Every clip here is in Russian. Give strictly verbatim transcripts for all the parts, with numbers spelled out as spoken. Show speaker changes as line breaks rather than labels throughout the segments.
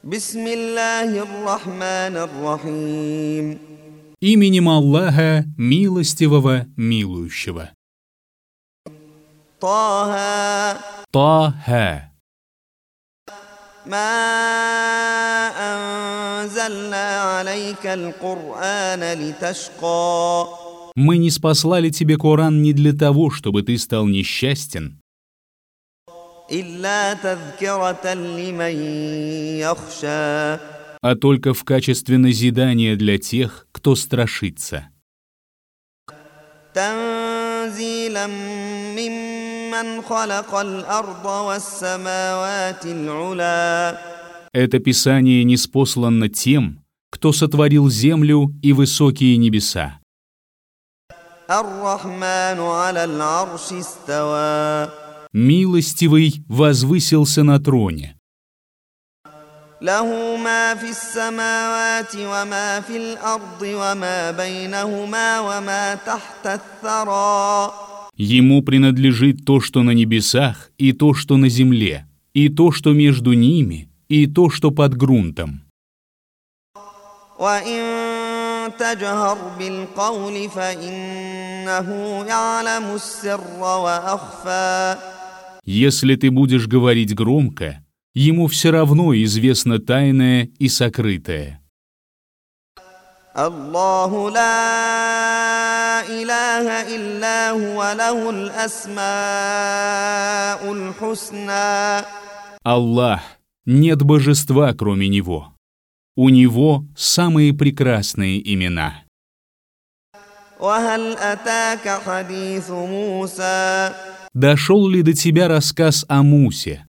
Бисмиллахир-рахманир-рахим.
Именем Аллаха, милостивого, милующего.
Таха.
Таха.
Ма анзална алейка аль-Кур'ана литашка.
Мы не спаслали тебе Коран не для того, чтобы ты стал несчастен,
илля тазкиратан лиман яхша.
а только в качестве назидания для тех, кто страшится.
Танзилам мимман халакал арда вассамавати аль-уля.
Это Писание ниспослано тем, кто сотворил землю и высокие небеса.
Ар-Рахману аля аль-арши истава.
Милостивый возвысился на троне.
Лаху ма фис самавати ва ма фил арди ва ма байнахума ва ма тахта ат-тара.
Ему принадлежит то, что на небесах, и то, что на земле, и то, что между ними, и то, что под грунтом.
Ва ин таджхар бил каули фа иннаху я'ламу ас-сирра ва ахфа.
Если ты будешь говорить громко, ему все равно известно тайное и сокрытое.
Аллаху ла илаха илля хуа лахул асмауль хусна.
Аллах, нет божества, кроме Него. У Него самые прекрасные имена.
Ва халь атака хадису Муса.
Дошел ли до тебя рассказ о Мусе?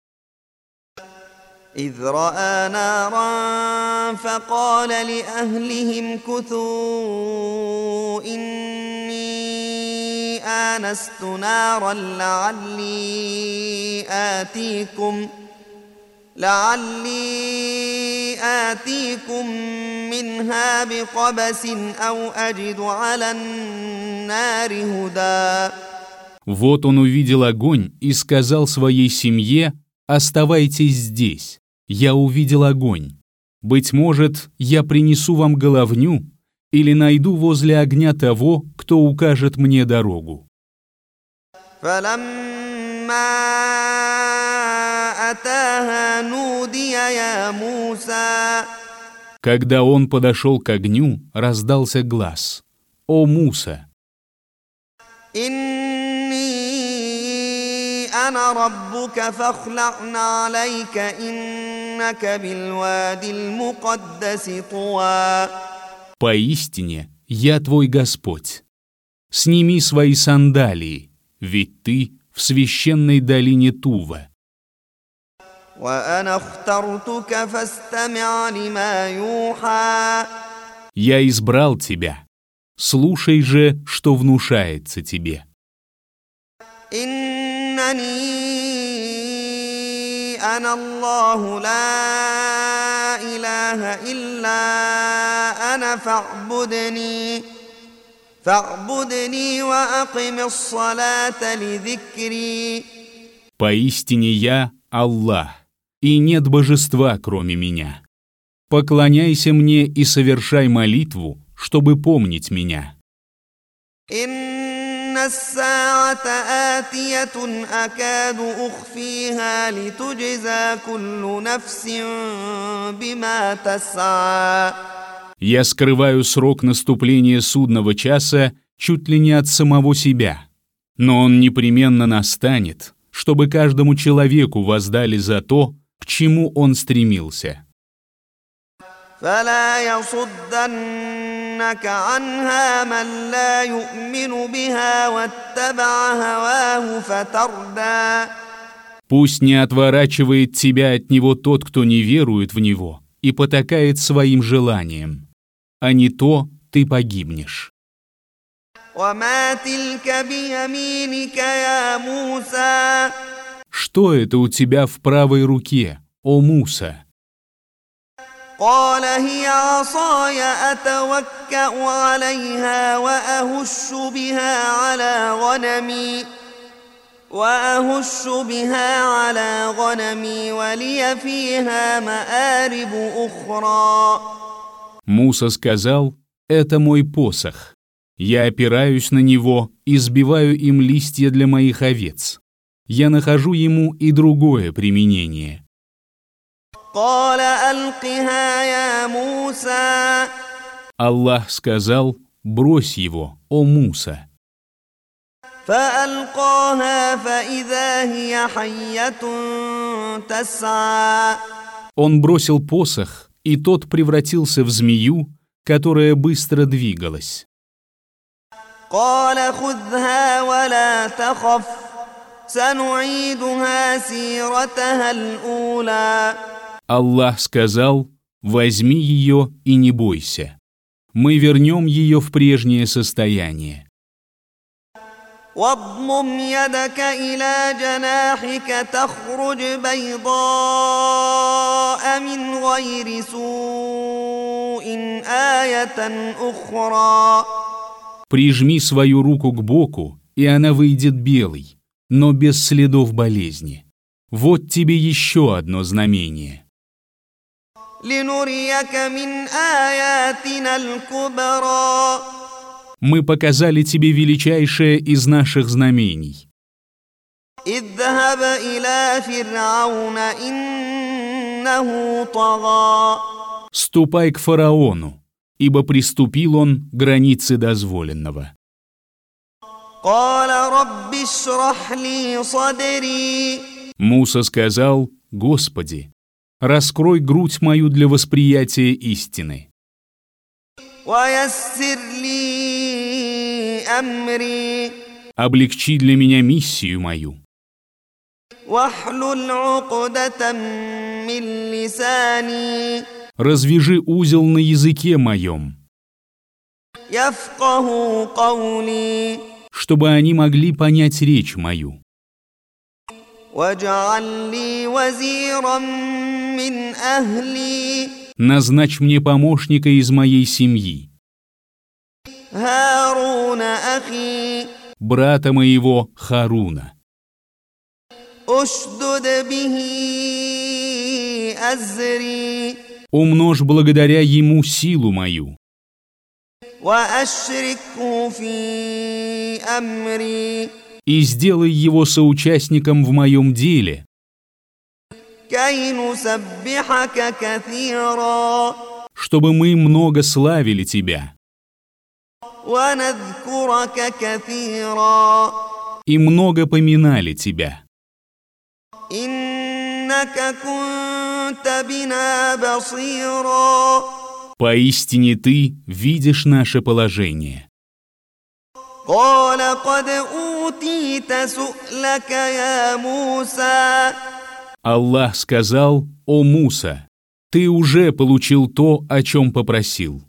إذ رأى نارا فقال لأهلهم كثوا إني آنست نارا لعلي آتيكم لعلي آتيكم منها بقبس أو أجد على النار هدى.
Вот он увидел огонь и сказал своей семье: «Оставайтесь здесь, я увидел огонь. Быть может, я принесу вам головню или найду возле огня того, кто укажет мне дорогу». Когда он подошел к огню, раздался глас: «О Муса!
أنا ربك فاخلع عليك إنك بالواد المقدس طوى.
Поистине, я твой Господь. Сними свои сандалии, ведь ты в священной долине Тува.
وأنا اخترتك فاستمع لما يوحى.
Я избрал тебя. Слушай же, что внушается тебе.
إنني أنا الله لا إله إلا أنا فاعبدني فاعبدني وأقم الصلاة لذكري.
Поистине я Аллах, и нет божества, кроме меня. Поклоняйся мне и совершай молитву, чтобы помнить меня.
الساعة آتية أكاد أخفيها لتجزى كل نفس بما تسعى.
Я скрываю срок наступления судного часа чуть ли не от самого себя, но он непременно настанет, чтобы каждому человеку воздали за то, к чему он стремился.
فلا يصدنك عنها من لا يؤمن بها واتبع هواه فتردى.
Пусть не отворачивает тебя от него тот, кто не верует в него и потакает своим желанием, а не то ты погибнешь.
وما تلك بيمينك يا موسى.
Что это у тебя в правой руке, о Муса?
قال هي عصاي أتوكأ عليها وأهش بها على غنمي وأهش بها على غنمي ولي فيها مآرب أخرى.
Муса сказал: «Это мой посох. Я опираюсь на него и сбиваю им листья для моих овец. Я нахожу ему и другое применение».
قال ألقها يا موسى.
Аллах сказал: «Брось его, о Муса».
فألقاها فإذا هي حية تسعى.
Он бросил посох, и тот превратился в змею, которая быстро двигалась.
قال خذها ولا تخف سنعيدها سيرتها الأولى.
Аллах сказал: «Возьми ее и не бойся. Мы вернем ее в прежнее состояние».
واضمم يدك إلى جناحك تخرج بيضاء من غير سوء آية أخرى.
Прижми свою руку к боку, и она выйдет белой, но без следов болезни. Вот тебе еще одно знамение.
لنريك من آياتنا الكبرى.
Мы показали тебе величайшее из наших знамений.
اذهب إلى فرعون إنه طغى.
Ступай к фараону, ибо приступил он к границе дозволенного.
قال رب اشرح لي صدري.
Муса сказал: «Господи, раскрой грудь мою для восприятия истины.
ويسر لي أمري.
Облегчи для меня миссию мою.
واحلل عقدة من لساني.
Развяжи узел на языке моем,
يفقه قولي.
чтобы они могли понять речь мою.
واجعل لي وزيرا من أهلي.
Назначь мне помощника из моей семьи,
هارون أخي.
брата моего Харуна.
أشدد به أزري.
Умножь благодаря ему силу мою.
وأشركه في أمري.
И сделай его соучастником в моем деле,
كي نسبحك كثيرا.
чтобы мы много славили тебя
ونذكرك كثيرا.
и много поминали тебя.
إنك كنت بنا بصيرا.
Поистине ты видишь наше положение.
قال قد أوتيت سؤلك يا موسى.
Аллах сказал: «О Муса, ты уже получил то, о чем попросил.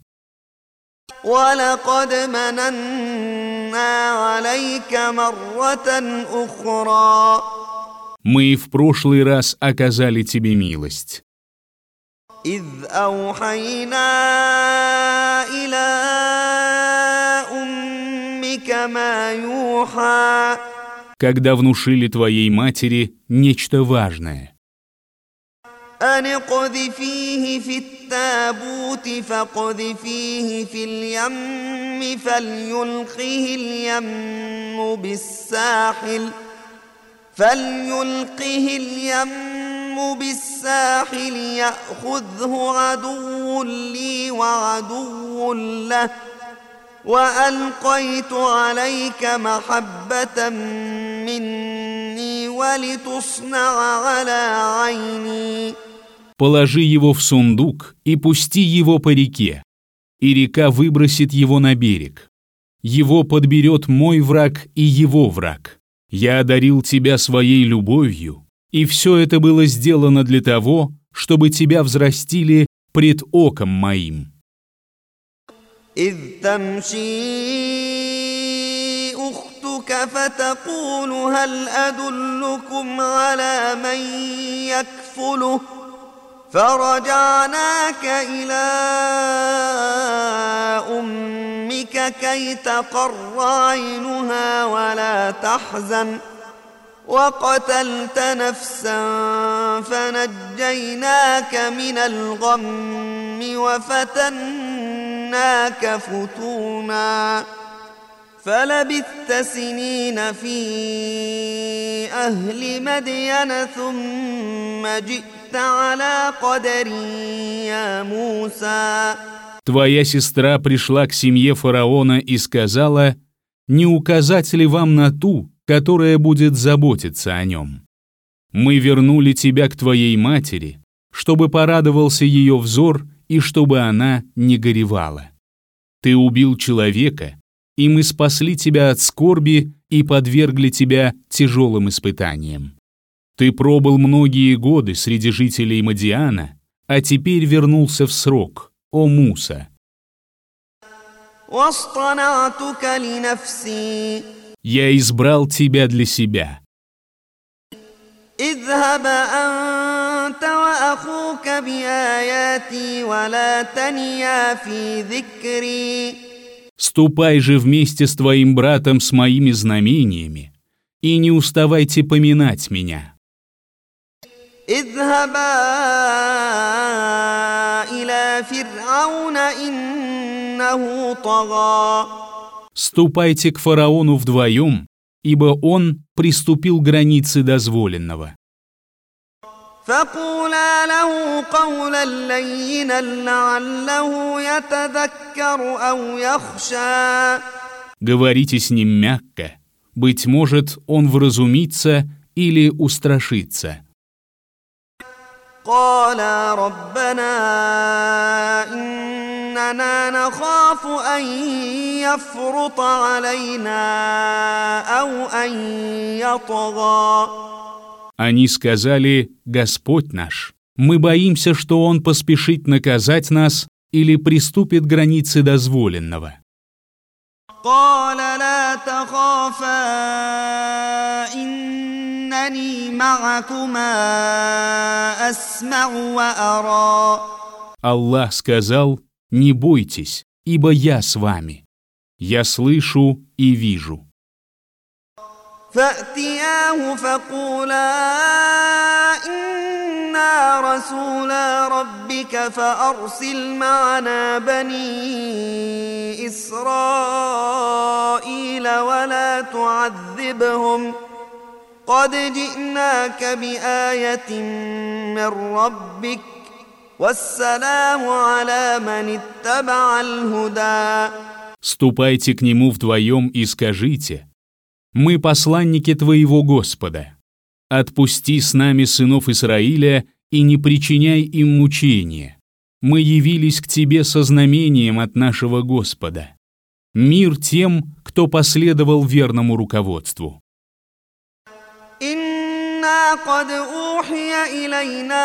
ولقد مننا عليك مرة أخرى.
Мы и в прошлый раз оказали тебе милость,
إذ أوحينا إلى أمك ما يوحى.
когда внушили твоей матери нечто важное.
أن اقذفيه في التابوت فاقذفيه في اليم فليلقه اليم بالساحل فليلقه اليم بالساحل يأخذه عدو لي وعدو له وألقيت عليك محبة مني ولتصنع على عيني.
Положи его в сундук и пусти его по реке, и река выбросит его на берег. Его подберет мой враг и его враг. Я одарил тебя своей любовью, и все это было сделано для того, чтобы тебя взрастили пред оком моим».
إذ تمشي أختك فتقول هل أدلكم على من يكفله فرجعناك إلى أمك كي تقر عينها ولا تحزن وقتلت نفسا فنجيناك من الغم وفتناك فتونا فلبثت سنين في أهل مدين ثم جئت على قدر يا موسى.
Твоя сестра пришла к семье фараона и сказала: «Не указать ли вам на ту, которая будет заботиться о нем? Мы вернули тебя к твоей матери, чтобы порадовался ее взор и чтобы она не горевала. Ты убил человека, и мы спасли тебя от скорби и подвергли тебя тяжелым испытаниям. Ты пробыл многие годы среди жителей Мадиана, а теперь вернулся в срок, о Муса. Я избрал тебя для себя.
اذهب أنت وأخوك بآياتي ولا تنيا في ذكري.
Ступай же вместе с твоим братом с моими знамениями, и не уставайте поминать меня.
اذهبا إلى فرعون إنه طغى.
Ступайте к фараону вдвоем, ибо он приступил к границе дозволенного.
فقولا له قولا لينا لعله يتذكر أو يخشى.
Говорите с ним мягко, быть может, он вразумится или устрашится.
قالا ربنا إننا نخاف أن يفرط علينا أو أن يطغى.
Они сказали: «Господь наш, мы боимся, что Он поспешит наказать нас или приступит к границе дозволенного».
قال لا تخافا إنني معكما أسمع وأرى.
Аллах сказал: «Не бойтесь, ибо я с вами. Я слышу и вижу».
فأتياه فقولا إنا رسولا ربك فأرسل معنا بني إسرائيل ولا تعذبهم قد جئناك بآية من ربك والسلام على من اتبع الهدى.
Ступайте к нему вдвоем и скажите: «Мы посланники твоего Господа. Отпусти с нами сынов Израиля и не причиняй им мучения. Мы явились к тебе со знамением от нашего Господа. Мир тем, кто последовал верному руководству».
إنا قد أوحي إلينا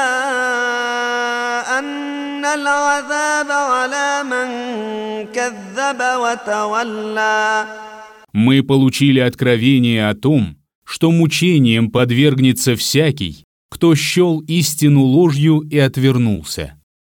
أن العذاب على من كذب وتولى.
Мы получили откровение о том, что мучением подвергнется всякий, кто счел истину ложью и отвернулся.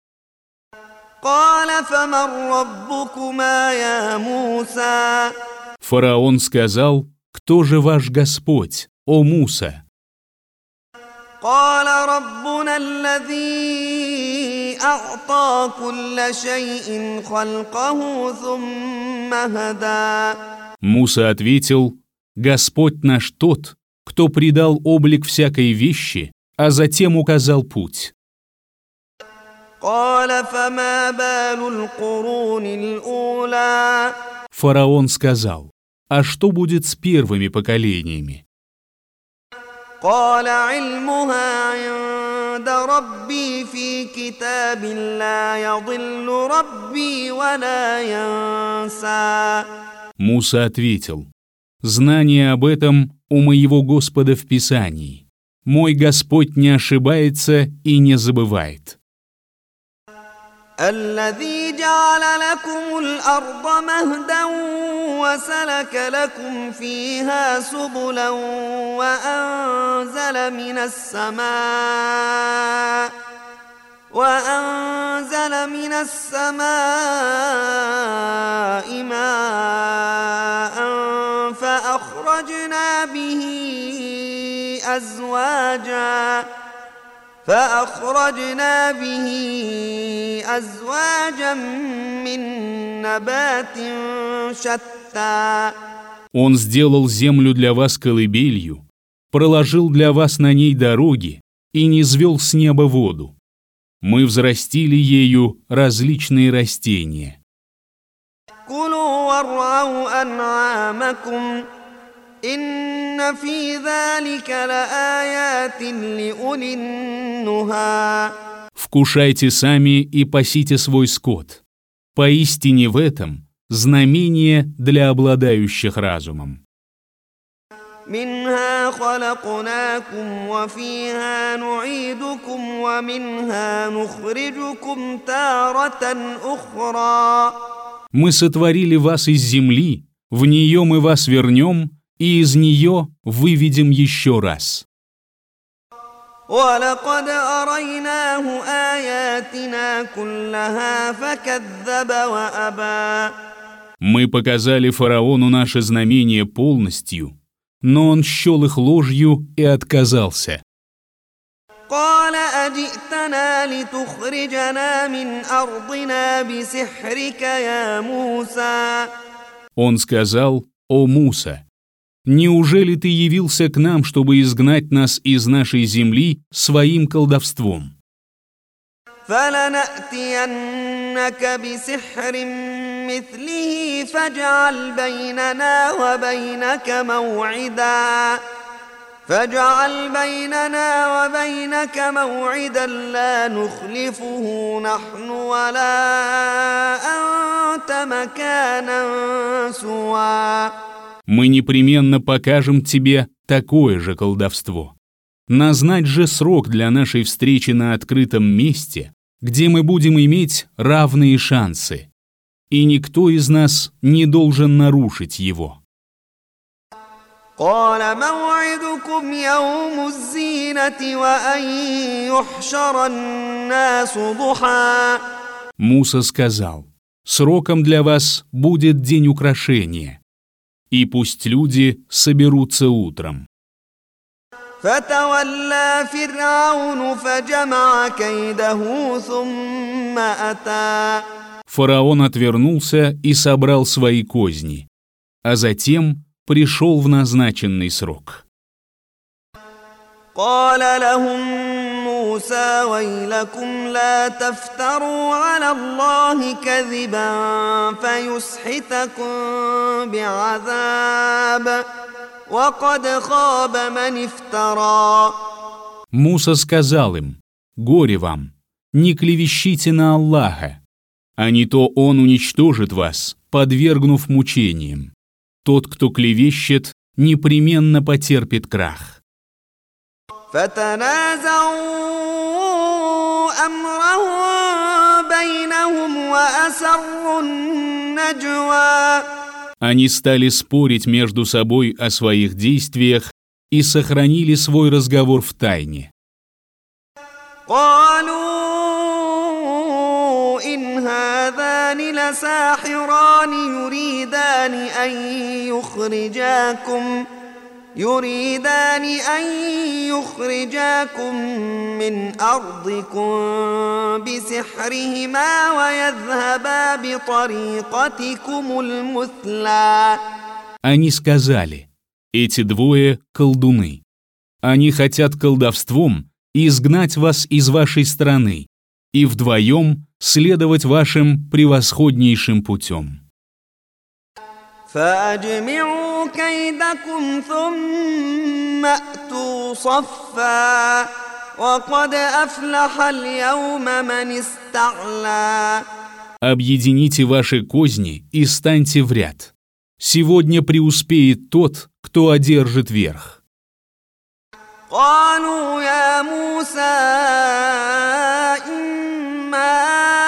قال فمن ربكما يا موسى.
Фараон сказал: «Кто же ваш Господь, о Муса?»
قال ربنا الذي أعطى كل شيء خلقه ثم هدى.
Муса ответил: «Господь наш тот, кто придал облик всякой вещи, а затем указал путь».
قال فما بال القرون الأولى.
Фараон сказал: «А что будет с первыми поколениями?»
قال علمها عند ربي في كتاب لا يضل ربي ولا ينسى.
Муса ответил: «Знание об этом у моего Господа в Писании. Мой Господь не ошибается и не забывает».
الذي جعل لكم الأرض مهدا وسلك لكم فيها سبلا وأنزل من السماء وأنزل من السماء ماء فأخرجنا به أزواجا فأخرجنا به أزواجا من نبات شتى.
Он сделал землю для вас колыбелью, проложил для вас на ней дороги и низвел с неба воду. Мы взрастили ею различные растения.
كلوا وارعوا أنعامكم إن في ذلك لآيات لأولي النهى.
Вкушайте сами и пасите свой скот. Поистине в этом знамение для обладающих разумом.
منها خلقناكم وفيها نعيدكم ومنها نخرجكم تارة أخرى.
Мы сотворили вас из земли, в нее мы вас вернем, и из нее выведем еще раз.
ولقد أريناه آياتنا كلها فكذب وأبى.
Мы показали фараону наши знамения полностью, но он счел их ложью и отказался.
قال أجئتنا لتخرجنا من أرضنا بسحرك يا موسى.
Он сказал: «О Муса, неужели ты явился к нам, чтобы изгнать нас из нашей земли своим колдовством?
فلنأتينك بسحر مثله فاجعل بيننا وبينك موعدا فاجعل بيننا وبينك موعدا لا نخلفه نحن ولا أنت مكانا سوى.
Мы непременно покажем тебе такое же колдовство. Назначь же срок для нашей встречи на открытом месте, где мы будем иметь равные шансы, и никто из нас не должен нарушить его».
قال موعدكم يوم الزينة وأن يحشر الناس ضحى.
Муса сказал: «Сроком для вас будет день украшения, и пусть люди соберутся утром».
فتولى فرعون فجمع كيده ثم أتى.
Фараон отвернулся и собрал свои козни, а затем пришел в назначенный срок.
قال لهم موسى ويلكم لا تفتروا على الله كذبا فيسحتكم بعذاب وقد خاب من افترى.
Муса сказал им: «Горе вам, не клевещите на Аллаха, а не то Он уничтожит вас, подвергнув мучениям. Тот, кто клевещет, непременно потерпит крах».
فتنازعوا أمرهم بينهم وأسروا النجوى.
Они стали спорить между собой о своих действиях и сохранили свой разговор в тайне.
قالوا إن هذان لساحران يريدان أن يخرجاكم يريدان أن يخرجاكم من أرضكم بسحرهما ويذهبا بطريقتكم المثلى.
Они сказали: «Эти двое — колдуны. Они хотят колдовством изгнать вас из вашей страны и вдвоем следовать вашим превосходнейшим путем».
فأجمعوا كيدكم ثم أتوا صفا وقد أفلح اليوم من استعلى.
Объедините ваши козни и станьте в ряд. Сегодня преуспеет тот, кто одержит верх.
قالوا يا موسى إما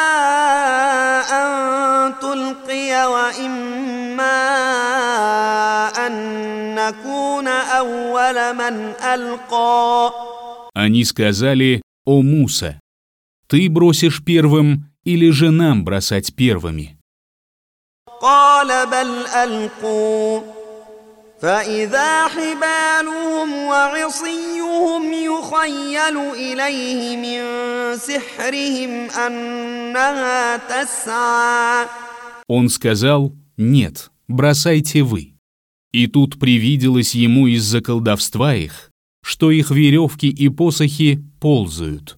أن تلقي وإما أن نكون أول من ألقى.
Они сказали: «О Муса, ты бросишь первым или же нам бросать первыми?»
قال بل ألقوا فإذا حبالهم وعصيهم يخيل إليه من سحرهم أنها تسعى.
Он сказал: «Нет, бросайте вы». И тут привиделось ему из-за колдовства их, что их веревки и посохи ползают.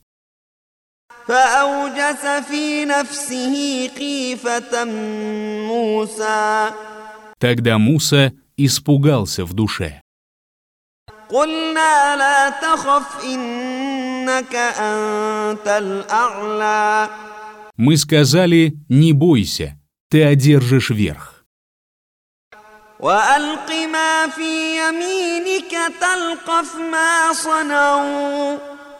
فأوجس في نفسه خيفة موسى.
Тогда Муса испугался в душе.
قلنا لا تخف إنك أنت الأعلى.
Мы сказали: «Не бойся, ты одержишь верх».
وألق ما في يمينك تلقف ما صنعوا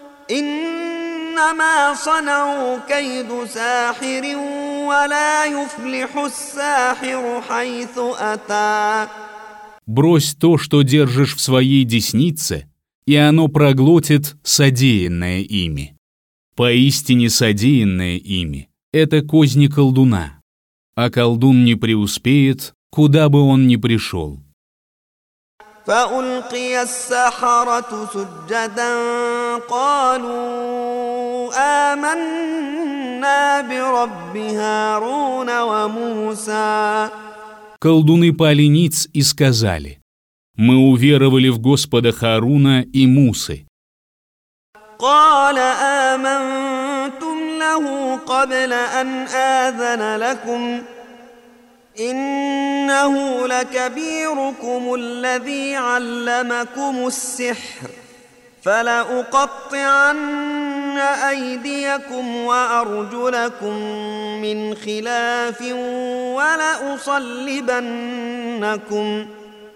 إنما صنعوا كيد ساحر ولا يفلح الساحر حيث أتى.
Брось то, что держишь в своей деснице, и оно проглотит содеянное ими. Поистине содеянное ими — это козни колдуна, а колдун не преуспеет, куда бы он ни пришел.
فألقي السحرة سجدا قالوا آمنا برب هارون وموسى.
Колдуны пали ниц и сказали: «Мы уверовали в Господа Хааруна и Мусы».
قال آمنتم له قبل أن آذن لكم إنه لكبيركم الذي علمكم السحر فلأقطعن أيديكم وأرجلكم من خلاف ولأصلبنكم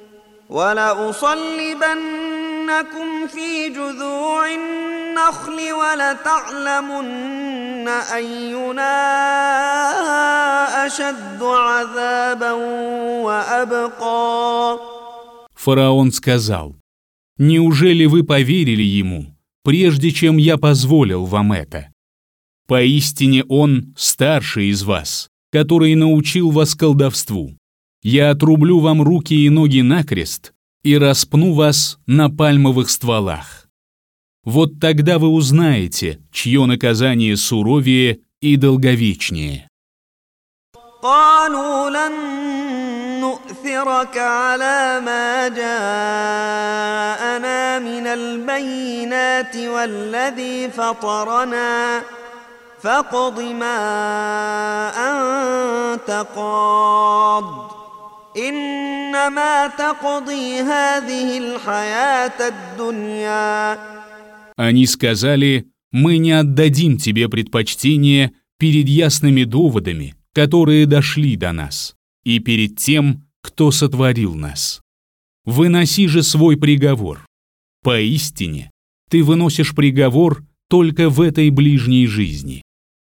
ولأصلبنكم في جذوع النخل ولتعلمن أينا أشد عذابا وأبقى.
Фараон сказал: «Неужели вы поверили ему, прежде чем я позволил вам это? Поистине он старший из вас, который научил вас колдовству. Я отрублю вам руки и ноги накрест и распну вас на пальмовых стволах. Вот тогда вы узнаете, чье наказание суровее и долговечнее».
قالوا لن نؤثرك على ما جاءنا من البينات والذي فطرنا فاقض ما أنت قاض إنما تقضي هذه الحياة الدنيا.
Они сказали: «Мы не отдадим тебе предпочтение перед ясными доводами, которые дошли до нас, и перед тем, кто сотворил нас. Выноси же свой приговор. Поистине, ты выносишь приговор только в этой ближней жизни».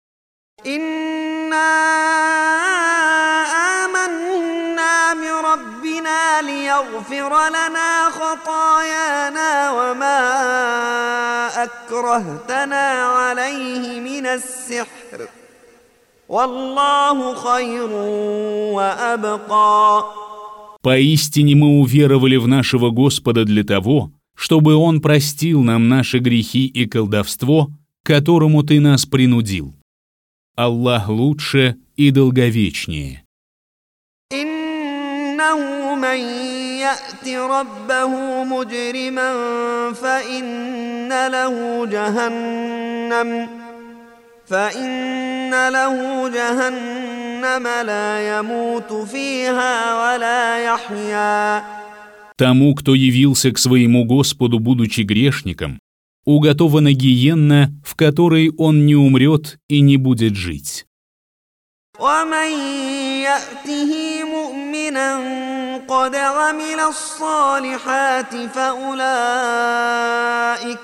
ليغفر لنا خطايانا وما أكرهتنا عليه من السحر والله خير وأبقى.
Поистине мы уверовали в нашего Господа для того, чтобы Он простил нам наши грехи и колдовство, к которому ты нас принудил. Аллах лучше и долговечнее.
إنه من يأت ربه مجرما فإن له جهنم فإن له جهنم لا يموت فيها ولا يحيا.
Тому, кто явился к своему Господу, будучи грешником, уготована гиенна, в которой он не умрет и не будет жить.
ومن يأته مؤمنا قد عمل الصالحات فأولئك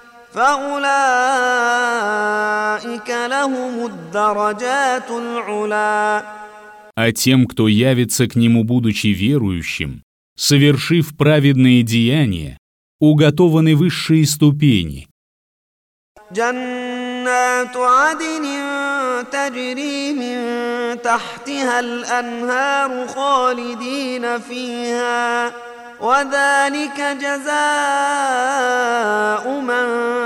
فأولئك لهم الدرجات العلا.
А тем, кто явится к нему, будучи верующим, совершив праведные деяния, уготованы высшие ступени.
جنات عدن تجري من تحتها الأنهار خالدين فيها وذلك جزاء من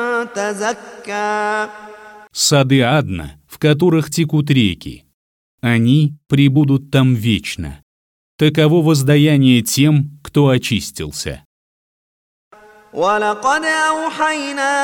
تزكى.
Сады Адна, в которых текут реки. Они пребудут там вечно. Таково воздаяние тем, кто очистился.
ولقد أوحينا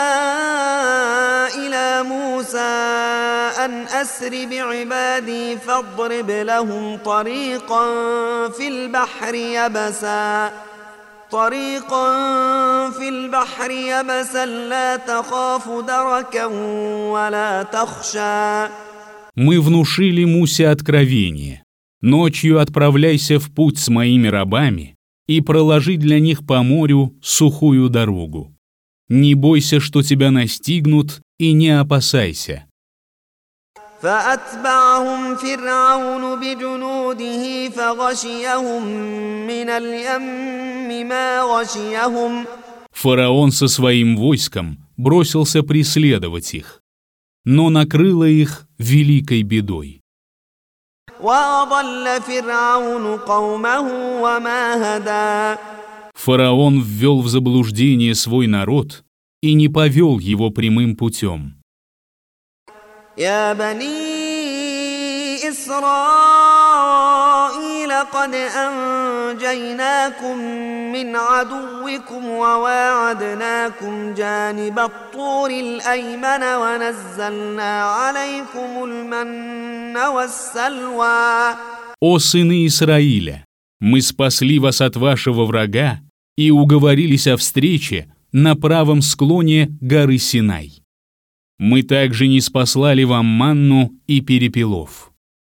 إلى موسى أن أسر بعبادي فاضرب لهم طريقا في البحر يبسا طريقا في البحر يبسا لا تخاف دركا ولا تخشى.
Мы внушили Мусе откровение. Ночью отправляйся в путь с моими рабами и проложи для них по морю сухую дорогу. Не бойся, что тебя настигнут, и не опасайся.
فأتبعهم فرعون بجنوده فغشيهم من اليم ما غشيهم.
Фараон со своим войском бросился преследовать их, но накрыло их великой бедой.
وأضل فرعون قومه وما هدى.
Фараон ввел в заблуждение свой народ и не повел его прямым путем.
يا بني إسرائيل قد أنجيناكم من عدوكم وواعدناكم جانب الطور الأيمن ونزلنا عليكم المن والسلوى.
«О сыны Израиля, мы спасли вас от вашего врага и уговорились о встрече на правом склоне горы Синай. Мы также не спаслали вам манну и перепелов».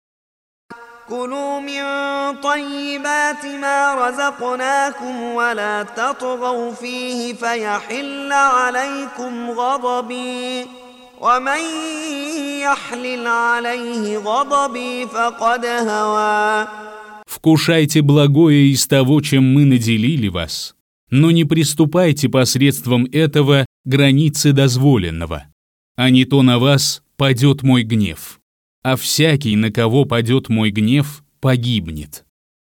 كلوا من طيبات ما رزقناكم ولا تطغوا فيه فيحل عليكم غضبي ومن يحلل عليه غضبي فقد هوى.
Вкушайте благое из того, чем мы наделили вас, но не приступайте посредством этого границы дозволенного, а не то на вас падет мой гнев. А всякий, на кого падет мой гнев, погибнет.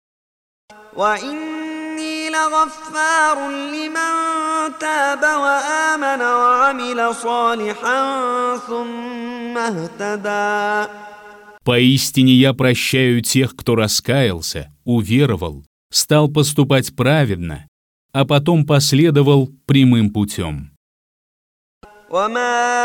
وإني لغفار لمن تاب وآمن وعمل صالحا ثم اهتدى.
Поистине я прощаю тех, кто раскаялся, уверовал, стал поступать праведно, а потом последовал прямым путем.
وما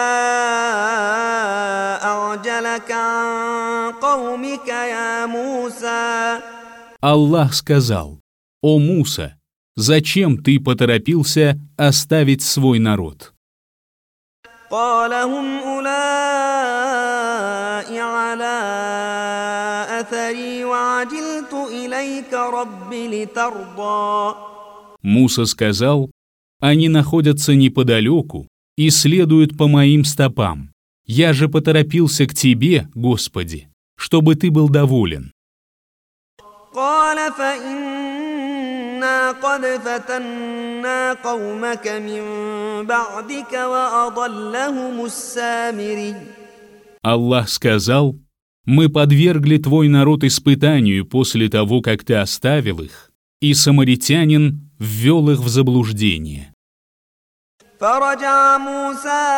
أعجلك عن قومك يا موسى.
Аллах сказал: «О Муса, зачем ты поторопился оставить свой народ?»
قال هم أولئك على أثري وعجلت إليك رب لترضى.
Муса сказал: «Они находятся неподалеку и следуют по моим стопам. Я же поторопился к тебе, Господи, чтобы ты был доволен».
قال فإنا قد فتنا قومك من بعدك وأضلهم السامري.
Аллах сказал: «Мы подвергли твой народ испытанию после того, как ты оставил их, и самаритянин ввел их в заблуждение».
فرجع موسى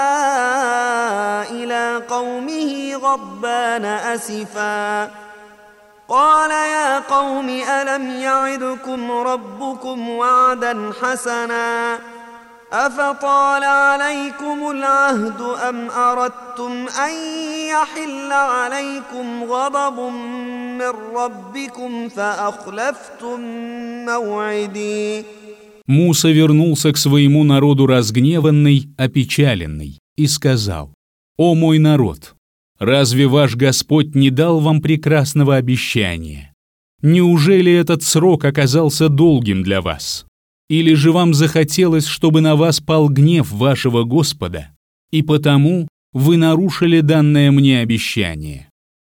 إلى قومه غضبان أسفا قال يا قوم ألم يعدكم ربكم وعدا حسنا أفطال عليكم العهد أم أردتم أن يحل عليكم غضب من ربكم فأخلفتم موعدي.
Муса вернулся к своему народу разгневанный, опечаленный, и сказал: «О мой народ, разве ваш Господь не дал вам прекрасного обещания? Неужели этот срок оказался долгим для вас? Или же вам захотелось, чтобы на вас пал гнев вашего Господа, и потому вы нарушили данное мне обещание?»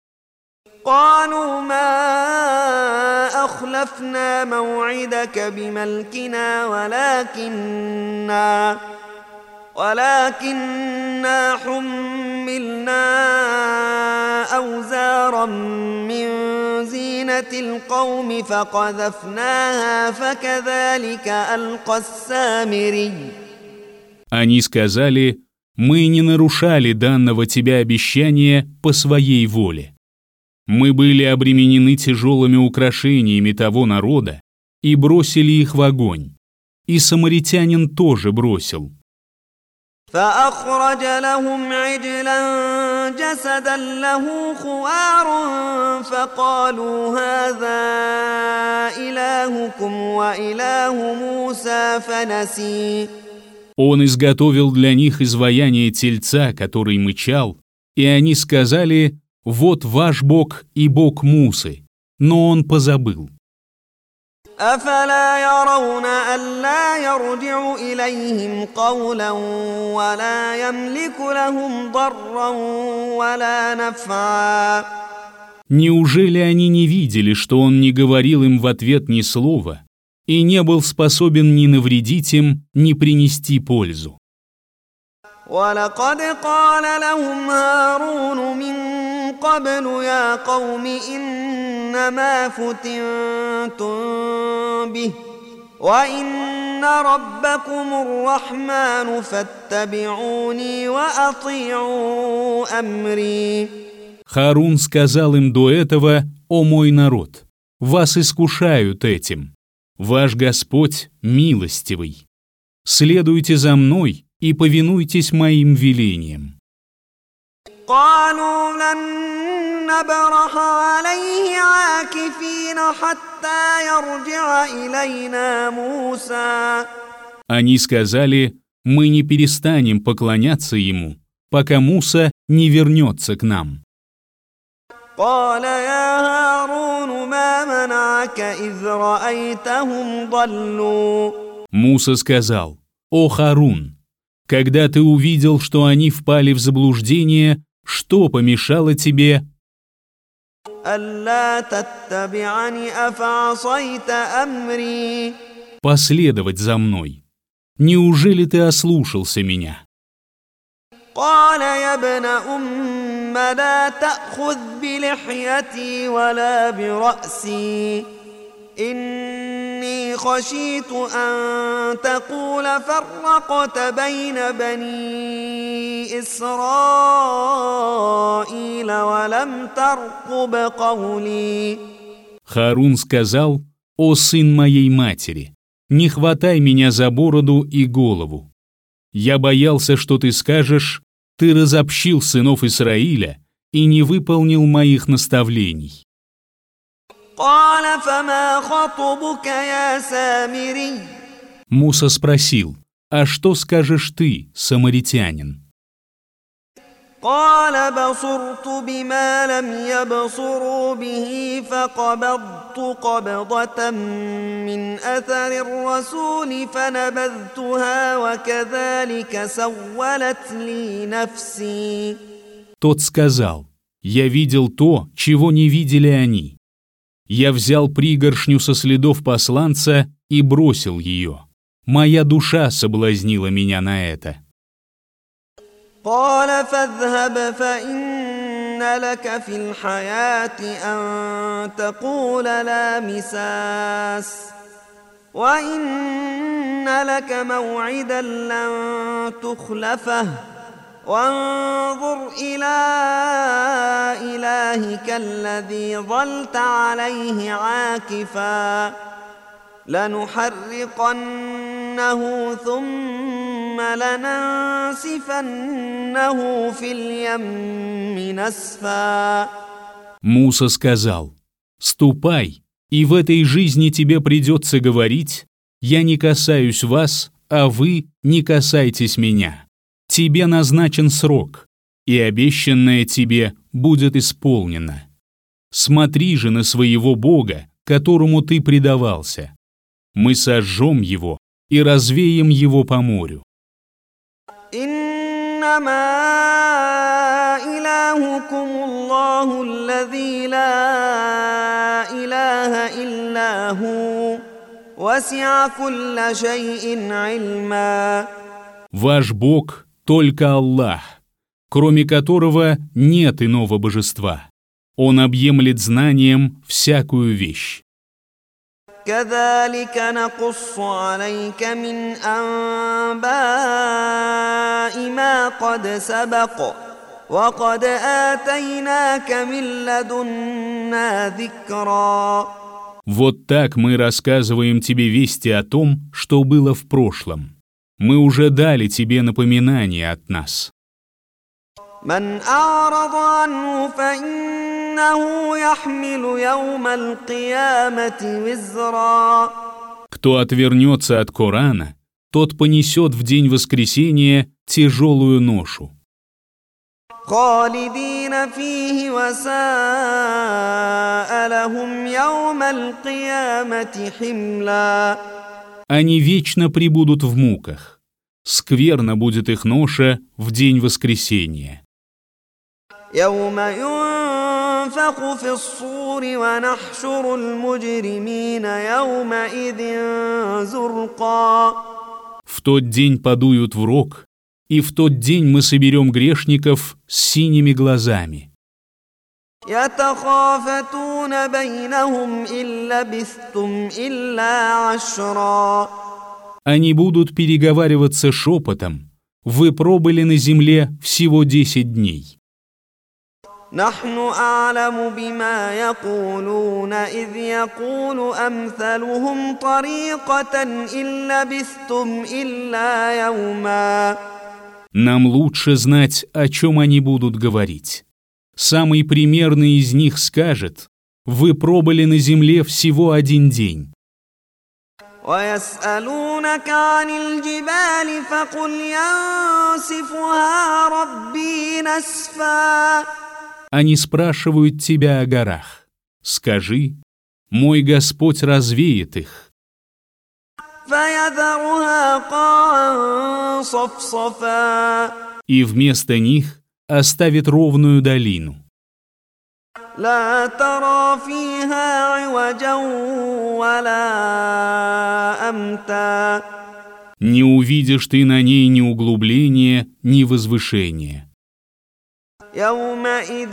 قالوا ما أخلفنا موعدك بملكنا ولكننا ولكننا حملنا أوزارا من زينة القوم فقذفناها فكذلك ألقى السامري.
Они сказали: «Мы не нарушали данного тебе обещания по своей воле. Мы были обременены тяжелыми украшениями того народа и бросили их в огонь. И самаритянин тоже бросил».
فأخرج لهم عجلا جسدا له خوار فقالوا هذا إلهكم وإله موسى فنسي.
Он изготовил для них изваяние тельца, который мычал, и они сказали: «Вот ваш Бог и Бог Мусы», но он позабыл.
أفلا يرون ألا يرجع إليهم قولا ولا يملك لهم ضرا ولا نفعا.
Неужели они не видели, что он не говорил им в ответ ни слова и не был способен ни навредить им, ни принести пользу?
ولقد قال لهم هارون من قبل يا قوم إنما فتنتم به وإن ربكم الرحمن فاتبعوني وأطيعوا أمري.
Харун сказал им до этого: «О мой народ, вас искушают этим. Ваш Господь милостивый. Следуйте за мной и повинуйтесь моим велениям».
قالوا لن نبرح عليه عاكفين حتى يرجع إلينا موسى.
Они сказали: «Мы не перестанем поклоняться ему, пока Муса не вернется к нам».
قال يا هارون ما منعك إذ رأيتهم ضلوا.
Муса сказал: «О Харун, когда ты увидел, что они впали в заблуждение, что помешало тебе
ألا تتبعني أفعصيت أمري.
последовать за мной? Неужели ты ослушался меня?»
قال يا ابن أم لا تأخذ بلحيتي ولا برأسي إني خشيت أن تقول فرقت بين بني إسرائيل ولم ترقب قولي.
Харун сказал: «О сын моей матери, не хватай меня за бороду и голову. Я боялся, что ты скажешь: ты разобщил сынов Израиля и не выполнил моих наставлений».
قال فما خطبك يا سامري.
Муса спросил: «А что скажешь ты, самаритянин?»
قال بصرت بما لم يبصروا به فقبضت قبضة من أثر الرسول فنبذتها وكذلك سولت لي نفسي.
Тот сказал: «Я видел то, чего не видели они. Я взял пригоршню со следов посланца и бросил ее. Моя душа соблазнила меня на это».
قال فاذهب فإن لك في الحياة أن تقول لا مساس وإن لك موعدا لن تخلفه وانظر إلى إلهك الذي ظلت عليه عاكفا لنحرقنه ثم لننسفنه في اليم نسفا.
Муса сказал: «Ступай, и в этой жизни тебе придется говорить: я не касаюсь вас, а вы не касайтесь меня. Тебе назначен срок, и обещанное тебе будет исполнено. Смотри же на своего Бога, которому ты предавался. Мы сожжем его и развеем его по морю».
إنما إلهكم الله الذي لا إله إلا هو وسع كل شيء علما.
Ваш Бог только Аллах, кроме которого нет иного божества. Он объемлет знанием всякую вещь.
كذلك نقص عليك من أنباء ما قد سبق وقد آتيناك من لدنا ذكرا.
Вот так мы рассказываем тебе вести о том, что было в прошлом. Мы уже дали тебе напоминание от нас.
من أعرض عنه فإنه يحمل يوم القيامة وزرا.
Кто отвернется от Корана, тот понесет в день воскресения тяжелую ношу.
خالدين فيه وساء لهم يوم القيامة حملا.
Они вечно пребудут в муках. Скверно будет их ноша в день воскресения.
يوم ينفخ في الصور ونحشر المجرمين يومئذ زرقا.
В тот день подуют в рог, и в тот день мы соберем грешников с синими глазами.
يتخافتون بينهم إن لبثتم إلا عشرا.
Они будут переговариваться шепотом. Вы пробыли на земле всего десять дней.
نحن أعلم بما يقولون إذ يقول أمثلهم طريقة إن لبثتم إلا يوما.
Нам лучше знать, о чем они будут говорить. Самый примерный из них скажет: вы пробыли на земле всего один день.
ويسألونك عن الجبال فقل ينسفها ربي نسفا.
Они спрашивают тебя о горах. Скажи: мой Господь развеет их.
فيذرها قاعا صفصفا.
И вместо них оставит ровную долину.
لا ترى فيها عوجا ولا أمتا.
Не увидишь ты на ней ни углубления, ни возвышения.
يومئذ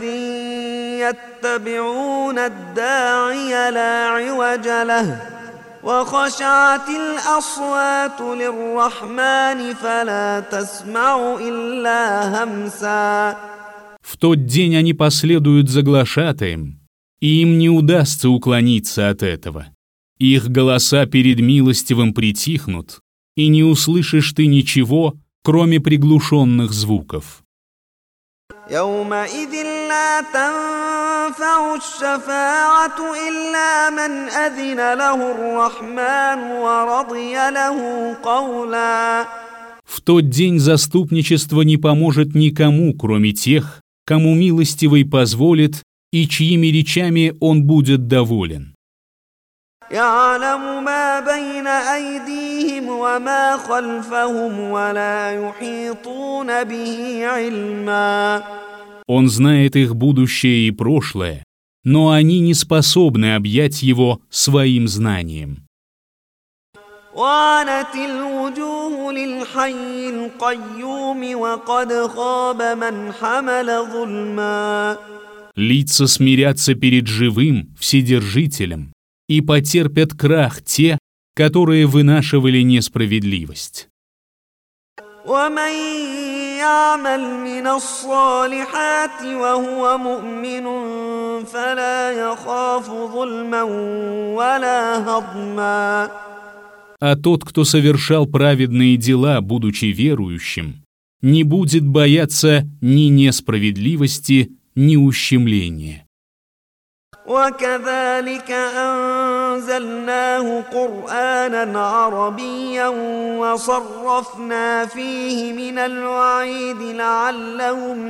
يتبعون الداعي لا عوج له وخشعت الأصوات للرحمن فلا تسمع إلا همسا.
В тот день они последуют за глашатаем, и им не удастся уклониться от этого. Их голоса перед милостивым притихнут, и не услышишь ты ничего, кроме приглушенных звуков.
يومئذ لا تنفع الشفاعة إلا من أذن له الرحمن ورضي له قولا.
В тот день заступничество не поможет никому, кроме тех, кому милостивый позволит и чьими речами он будет доволен.
يعلم ما بين أيديهم وما خلفهم ولا يحيطون به علما.
Он знает их будущее и прошлое, но они не способны объять его своим знанием.
وعنت الوجوه للحي القيوم وقد خاب من حمل ظلما.
Лица смирятся перед живым, вседержителем, и потерпят крах те, которые вынашивали несправедливость.
ومن يعمل من الصالحات وهو مؤمن فلا يخاف ظلما ولا هضما.
А тот, кто совершал праведные дела, будучи верующим, не будет бояться ни несправедливости, ни ущемления.
وكذلك أنزلناه قرآنا عربيا وصرفنا فيه من الوعيد لعلهم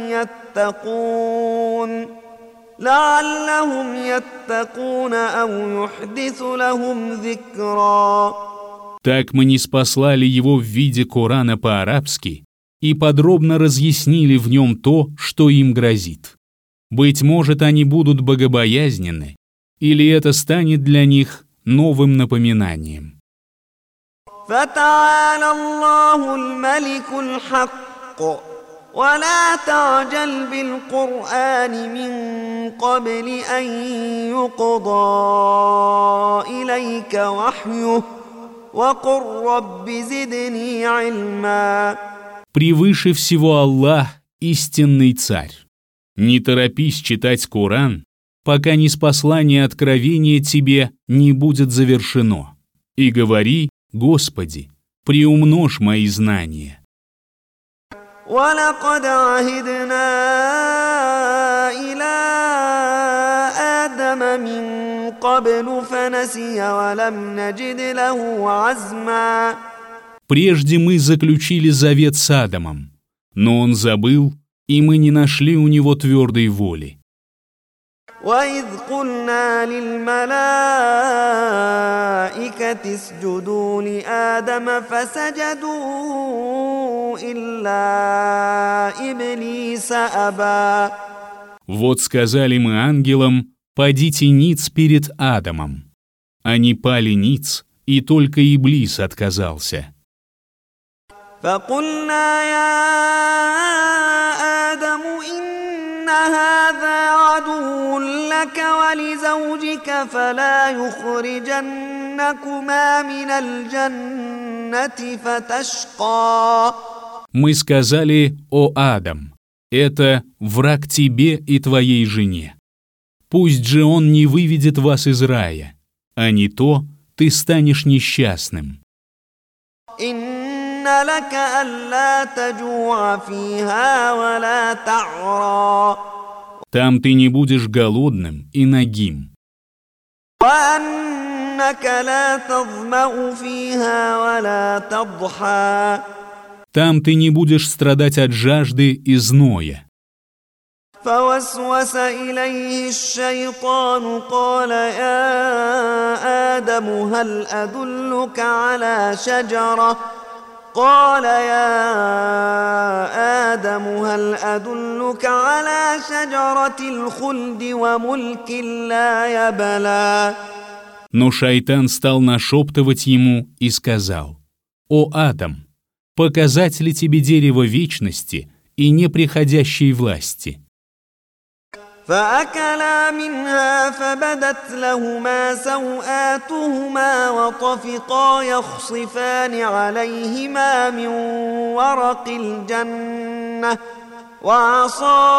يتقون لعلهم يتقون أو يحدث لهم ذكرا.
Так мы ниспослали его в виде Корана по-арабски и подробно разъяснили в нем то, что им грозит. Быть может, они будут богобоязненны, или это станет для них новым напоминанием.
فتعالى الله الملك الحق ولا تعجل بالقرآن من قبل أن يقضى إليك وحيه وقل رب زدني علما.
Превыше всего Аллах – истинный царь. Не торопись читать Коран, пока ниспослание откровения тебе не будет завершено. И говори: Господи, приумножь мои знания.
وَلَقَدْ عَهِدْنَا إِلَىٰ آدَمَ مِن قَبْلُ فَنَسِيَ وَلَمْ نَجِدْ لَهُ عَزْمًا.
Прежде мы заключили завет с Адамом, но он забыл, и мы не нашли у него твердой воли.
وَإِذْ قُلْنَا لِلْمَلَائِكَةِ اسْجُدُوا لِآدَمَ فَسَجَدُوا إِلَّا إِبْلِيسَ أَبَى.
Вот сказали мы ангелам: падите ниц перед Адамом. Они пали ниц, и только Иблис отказался.
فَقُلْنَا يَا آدَمُ إِنَّ هَذَا عَدُوٌّ لَكَ وَلِزَوْجِكَ فَلَا يُخْرِجَنَّكُمَا مِنَ الْجَنَّةِ فَتَشْقَى. Мы
сказали: о Адам, это враг тебе и твоей жене. Пусть же он не выведет вас из рая, а не то ты станешь несчастным.
إِنَّ لَكَ أَلَّا تَجُوعَ فِيهَا وَلَا تَعْرَى.
Там ты не будешь голодным и нагим.
وَأَنَّكَ لَا تَظْمَأُ فِيهَا وَلَا تَضْحَى.
Там ты не будешь страдать от жажды и зноя.
فوسوس إليه الشيطان قال يا آدم هل أدلك على شجرة قال يا آدم هل أدلك على شجرة الخلد وملك لا يبلى.
Но шайтан стал нашептывать ему и сказал: «О Адам, показать ли тебе дерево вечности и неприходящей власти?»
فأكلا منها فبدت لهما سوآتهما وطفقا يخصفان عليهما من ورق الجنة وعصى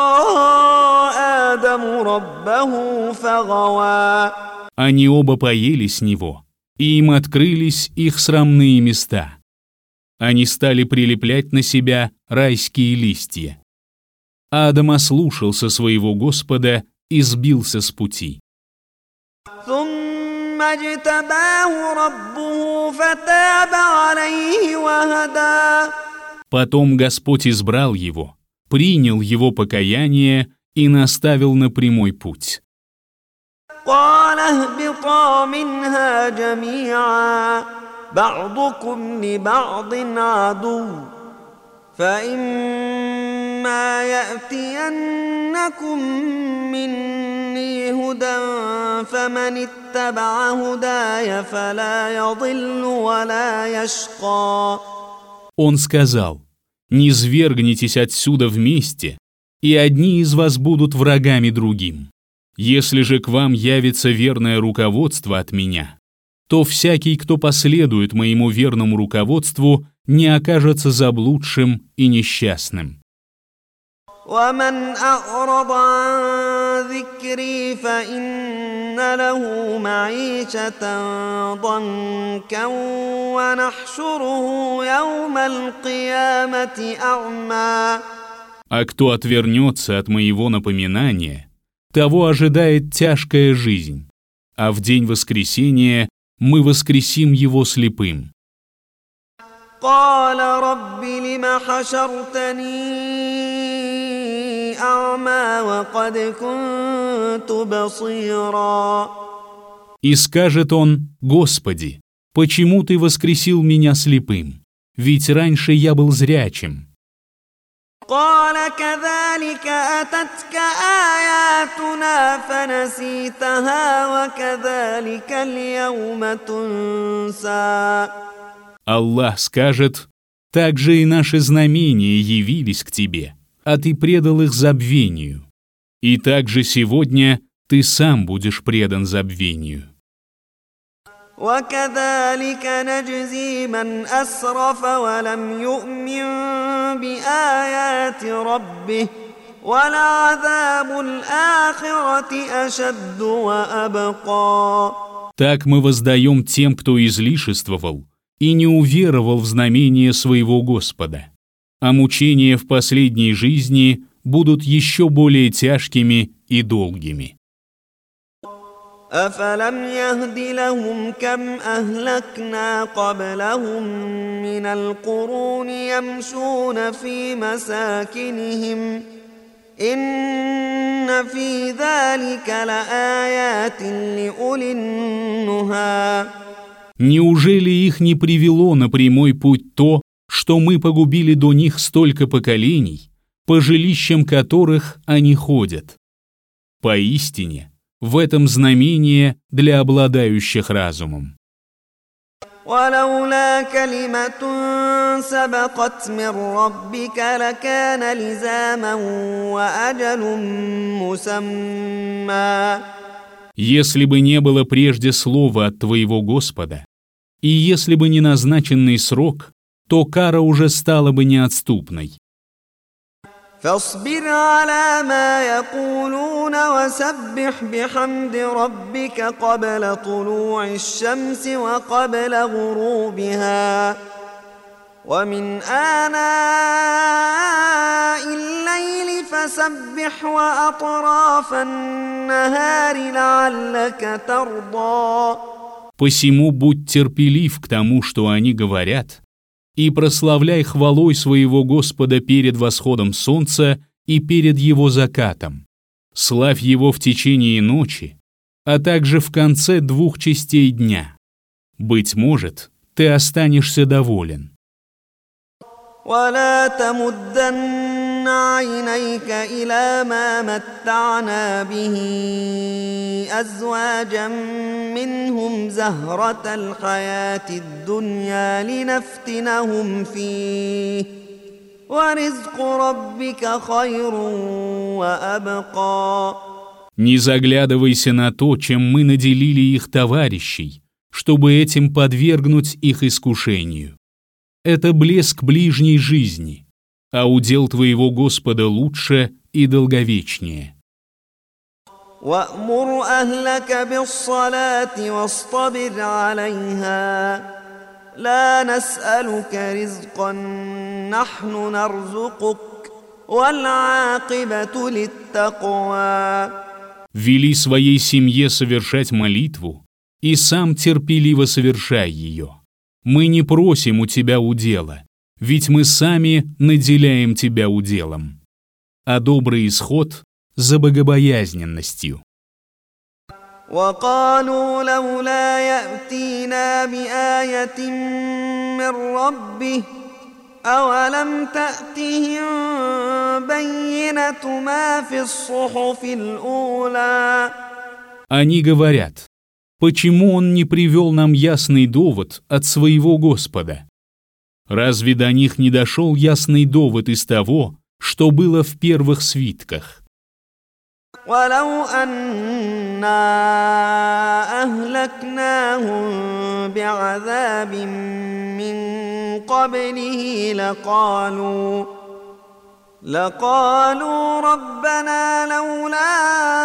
آدم ربه فغوى.
Они оба поели с него, и им открылись их срамные места. Они стали прилеплять на себя райские листья. Адам ослушался своего Господа и сбился с пути.
ثم اجتباه ربه فتاب عليه وهدى.
Потом Господь избрал его, принял его покаяние и наставил на прямой путь.
قال اهبطا منها جميعا بعضكم لبعض عدو فإما يأتينكم مني هدى فمن اتبع هداي فلا يضل ولا يشقى.
Он сказал: «Не свергнитесь отсюда вместе, и одни из вас будут врагами другим. Если же к вам явится верное руководство от меня, то всякий, кто последует моему верному руководству, не окажется заблудшим и несчастным».
ومن أعرض عن ذكري فإن له معيشة ضنكا ونحشره يوم القيامة أعمى.
А кто отвернется от моего напоминания, того ожидает тяжкая жизнь, а в день воскресения мы воскресим его слепым.
قال رب لم حشرتني أعمى وقد كنت بصيرا.
И скажет он: «Господи, почему ты воскресил меня слепым? Ведь раньше я был зрячим».
قال كذلك أتتك آياتنا فنسيتها وكذلك اليوم تنسى.
Аллах скажет: Также и наши знамения явились к тебе, а ты предал их забвению. И также сегодня ты сам будешь предан забвению.
وكذلك نجزي من أسرف ولم يؤمن بآيات ربه ولعذاب الآخرة أشد وأبقى.
Так мы воздаем тем, кто излишествовал и не уверовал в знамение своего Господа. А мучения в последней жизни будут еще более тяжкими и долгими.
أفلم يهد لهم كم أهلكنا قبلهم من القرون يمشون في مساكنهم إن في ذلك لآيات لأولي النهى.
Неужели их не привело на прямой путь то, что мы погубили до них столько поколений, по жилищам которых они ходят? Поистине, в этом знамение для обладающих разумом.
ولولا كلمة سبقت من ربك لكان لزاما وأجل مسمى.
Если бы не было прежде слова от твоего Господа, и если бы не назначенный срок, то кара уже стала бы неотступной.
فاصبر على ما يقولون وسبح بحمد ربك قبل طلوع الشمس وقبل غروبها ومن آناء الليل فسبح وأطراف النهار لعلك ترضى.
Посему будь терпелив к тому, что они говорят, и прославляй хвалой своего Господа перед восходом солнца и перед его закатом. Славь его в течение ночи, а также в конце двух частей дня. Быть может, ты останешься доволен.
ولا تمدن عينيك إلى ما متعنا به أزواجا منهم زهرة الحياة الدنيا لنفتنهم فيه ورزق ربك خير وأبقى.
Не заглядывайся на то, чем мы наделили их товарищей, чтобы этим подвергнуть их искушению. Это блеск ближней жизни, а удел твоего Господа лучше и долговечнее.
وأمر أهلك بالصلاة واصطبر عليها لا نسألك رزقا نحن نرزقك والعاقبة للتقوى.
Вели своей семье совершать молитву, и сам терпеливо совершай ее. Мы не просим у тебя удела, ведь мы сами наделяем тебя уделом. А добрый исход за богобоязненностью.
وقالوا لولا يأتينا بآية من ربه أولم تأتهم بينة ما في الصحف الأولى.
Они говорят: почему он не привел нам ясный довод от своего Господа? Разве до них не дошел ясный довод из того, что было в первых свитках?
ولو أنا أهلكناهم بعذاب من قبله لقالوا لقالوا ربنا لولا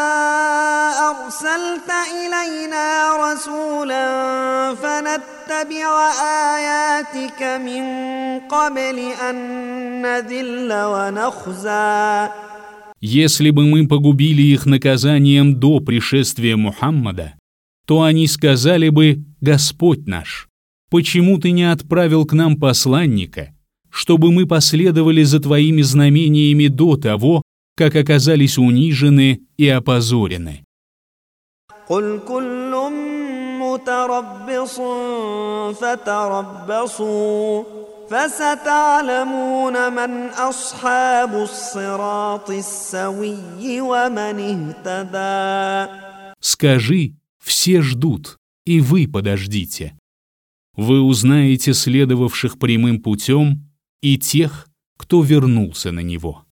أرسلت إلينا رسولا فنتبع آياتك من قبل أن نذل ونخزى.
Если бы мы погубили их наказанием до пришествия Мухаммада, то они сказали бы: «Господь наш, почему ты не отправил к нам посланника, чтобы мы последовали за твоими знамениями до того, как оказались унижены и опозорены?»
قل كل متربص فتربصوا فستعلمون من أصحاب الصراط السوي ومن اهتدى.
Скажи: все ждут, и вы подождите. Вы узнаете следовавших прямым путем и тех, кто вернулся на него.